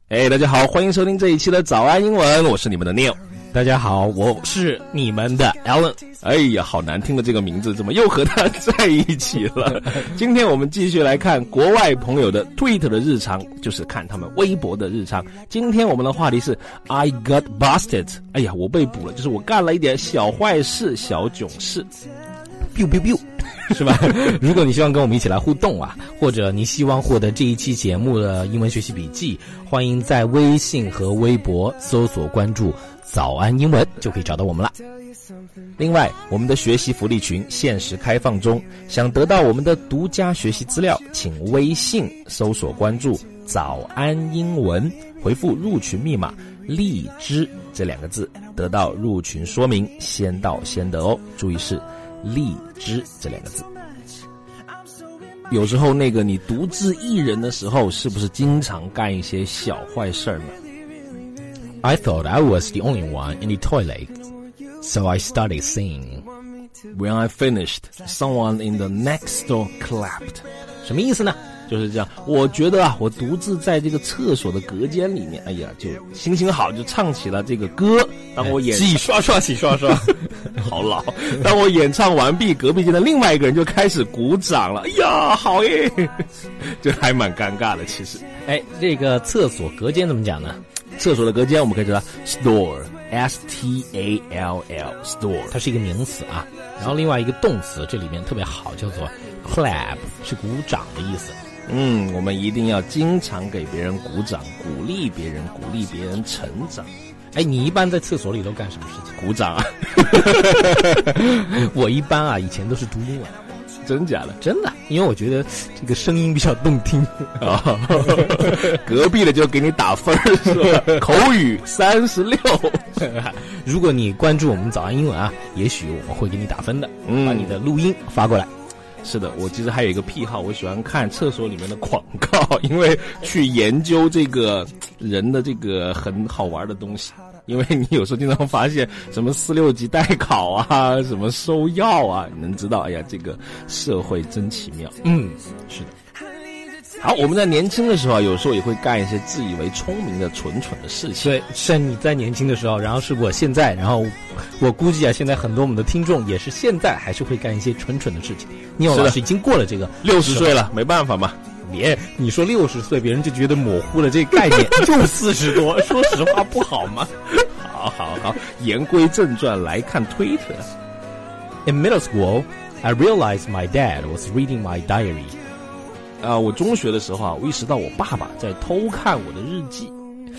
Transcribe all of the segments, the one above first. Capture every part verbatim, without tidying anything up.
哎，大家好，欢迎收听这一期的早安英文，我是你们的 Neil。 大家好，我是你们的 Alan。 哎呀，好难听的这个名字，怎么又和他在一起了？今天我们继续来看国外朋友的 Twitter 的日常，就是看他们微博的日常。今天我们的话题是 I got busted。哎呀，我被捕了，就是我干了一点小坏事、小囧事。 biu biu biu， 是吧？如果你希望跟我们一起来互动啊，或者你希望获得这一期节目的英文学习笔记，欢迎在微信和微博搜索关注早安英文，就可以找到我们了。 另外，我们的学习福利群限时开放中，想得到我们的独家学习资料，请微信搜索关注早安英文，回复入群密码荔枝这两个字，得到入群说明，先到先得哦。注意是荔枝这两个字。有时候那个你独自一人的时候，是不是经常干一些小坏事呢？ I thought I was the only one in the toilet, so I started singing. When I finished, someone in the next door clapped. 什么意思呢？ 就是这样，我觉得啊，我独自在这个厕所的隔间里面，哎呀，就心情好，就唱起了这个歌。当我演洗刷刷洗刷刷好老。当我演唱完毕，隔壁间的另外一个人就开始鼓掌了。哎呀，好耶！这还蛮尴尬的，其实。 哎，这个厕所隔间怎么讲呢？ 厕所的隔间我们可以知道 store S T A L L store， 它是一个名词啊。然后另外一个动词这里面特别好，叫做 clap， 是鼓掌的意思。 嗯，我们一定要经常给别人鼓掌，鼓励别人，鼓励别人成长。 哎，你一般在厕所里都干什么事情？ 鼓掌啊。 我一般啊，以前都是读英文。 真假的？ 真的，因为我觉得这个声音比较动听啊。隔壁的就给你打分是吧？口语三十六。 如果你关注我们早安英文啊，也许我们会给你打分的，嗯，把你的录音发过来。 是的，我其实还有一个癖好，我喜欢看厕所里面的广告，因为去研究这个人的这个很好玩的东西。因为你有时候经常发现什么四六级代考啊，什么收药啊，你能知道，哎呀，这个社会真奇妙。 嗯，是的。 好，我们在年轻的时候啊，有时候也会干一些自以为聪明的蠢蠢的事情。 对，是你在年轻的时候，然后是我现在，然后我估计啊，现在很多我们的听众也是现在还是会干一些蠢蠢的事情。你有老师已经过了这个六十岁了，没办法嘛。 别，你说六十岁，别人就觉得模糊了这个概念。就四十多，说实话不好吗？ 好好好，言归正传，来看 Twitter。 In middle school, I realized my dad was reading my diary. 啊、呃，我中学的时候啊，我意识到我爸爸在偷看我的日记。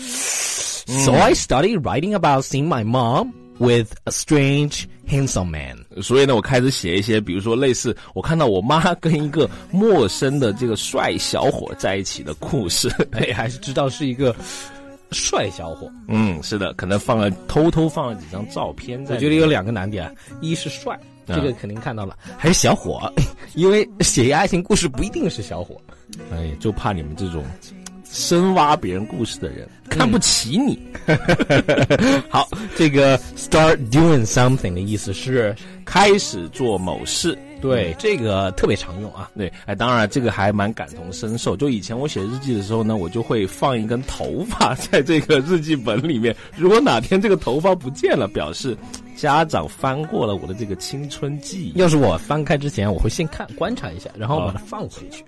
So I started writing about seeing my mom with a strange handsome man. 所以呢，我开始写一些，比如说类似我看到我妈跟一个陌生的这个帅小伙在一起的故事。 哎，还是知道是一个帅小伙。 嗯，是的，可能放了偷偷放了几张照片在。 我觉得有两个难点，一是帅，这个肯定看到了，嗯、还是小伙，因为写爱情故事不一定是小伙。 哎，就怕你们这种深挖别人故事的人看不起你。 好，这个 start doing something 的意思是开始做某事。 对，这个特别常用啊。 对，哎，当然这个还蛮感同身受。就以前我写日记的时候呢，我就会放一根头发在这个日记本里面。如果哪天这个头发不见了，表示家长翻过了我的这个青春记忆。 要是我翻开之前，我会先看观察一下，然后把它放回去。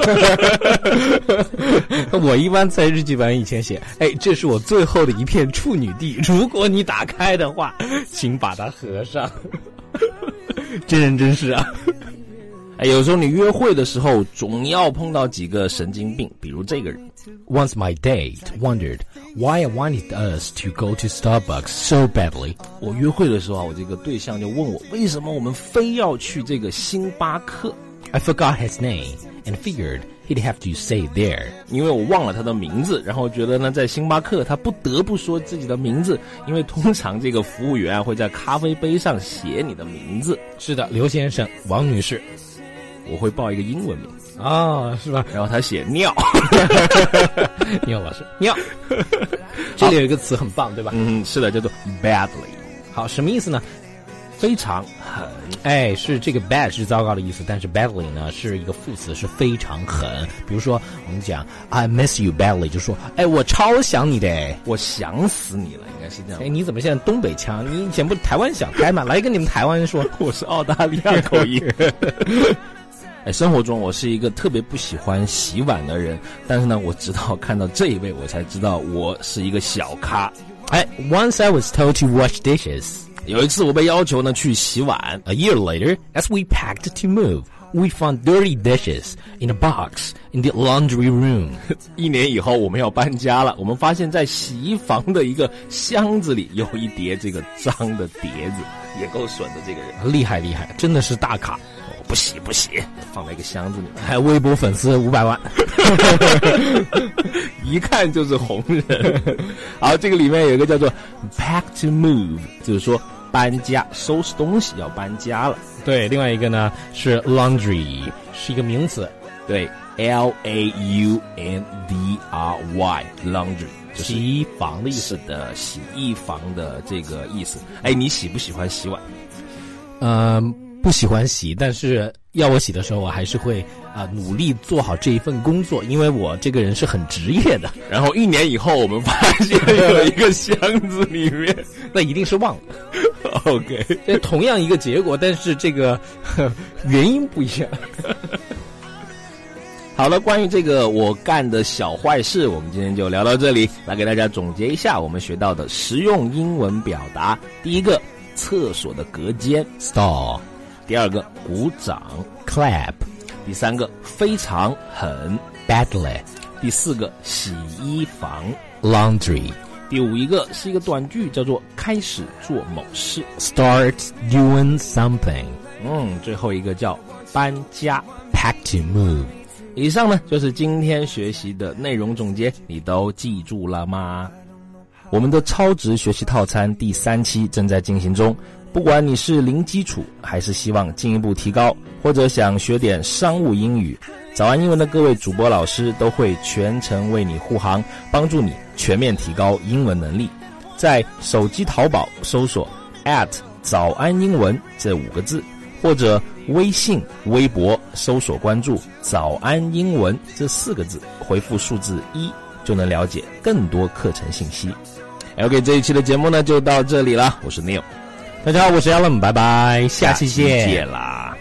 我一般在日记本以前写，哎，这是我最后的一片处女地，如果你打开的话，请把它合上。真人真事啊。 哎，有时候你约会的时候总要碰到几个神经病，比如这个人。 Once my date wondered why I wanted us to go to Starbucks so badly. 我约会的时候啊，我这个对象就问我，为什么我们非要去这个星巴克？ I forgot his name and figured he'd have to say there. 因为我忘了他的名字，然后觉得呢，在星巴克他不得不说自己的名字，因为通常这个服务员啊会在咖啡杯上写你的名字。 是的，刘先生，王女士。 我会报一个英文名啊、哦，是吧？ 然后他写尿。 尿老师，尿。这里有一个词很棒，对吧？ 嗯，是的，叫做 badly。 好，什么意思呢非常狠。 哎，是这个 bad 是糟糕的意思，但是 badly 呢是一个副词，是非常狠。比如说我们讲 I miss you badly， 就说哎我超想你的， 我想死你了，应该是这样。 哎，你怎么现在东北腔？你以前不是台湾想开吗？来跟你们台湾人说， 我是澳大利亚口音。哎，生活中我是一个特别不喜欢洗碗的人，但是呢，我直到看到这一位，我才知道我是一个小咖。 哎 ，Once I was told to wash dishes， 有一次我被要求呢去洗碗。 A year later, as we packed to move, we found dirty dishes in a box in the laundry room. 一年以后我们要搬家了，我们发现在洗衣房的一个箱子里有一叠这个脏的碟子，也够损的这个人。 厉害厉害，真的是大咖。 不洗不洗，放在一个箱子里面。 还有微博粉丝五百万， 一看就是红人。好，这个里面有一个叫做 pack to move， 就是说搬家，收拾东西要搬家了。 对，另外一个呢是 laundry， 是一个名词。 对 ，L A U N D R Y laundry， 就是洗衣房的意思。 是的，洗衣房的这个意思。哎，你喜不喜欢洗碗？ 嗯、呃。不喜欢洗，但是要我洗的时候，我还是会啊、呃、努力做好这一份工作，因为我这个人是很职业的。 然后一年以后，我们发现有一个箱子里面， 那一定是忘了。 OK， 这同样一个结果，但是这个原因不一样。 好了，关于这个我干的小坏事，我们今天就聊到这里。来给大家总结一下我们学到的实用英文表达。第一个，厕所的隔间 stall。 第二个，鼓掌 clap。 第三个，非常狠 badly。 第四个，洗衣房 laundry。 第五一个是一个短句，叫做开始做某事 start doing something。 嗯，最后一个叫搬家 pack to move。 以上呢就是今天学习的内容总结，你都记住了吗？我们的超值学习套餐第三期正在进行中。不管你是零基础，还是希望进一步提高，或者想学点商务英语，早安英文的各位主播老师都会全程为你护航，帮助你全面提高英文能力。在手机淘宝搜索 at 早安英文这五个字，或者微信微博搜索关注早安英文这四个字，回复数字一就能了解更多课程信息。OK， 这一期的节目呢就到这里了，我是 Neil。 大家好，我是 Alan， 拜拜，下期见， 下期见啦。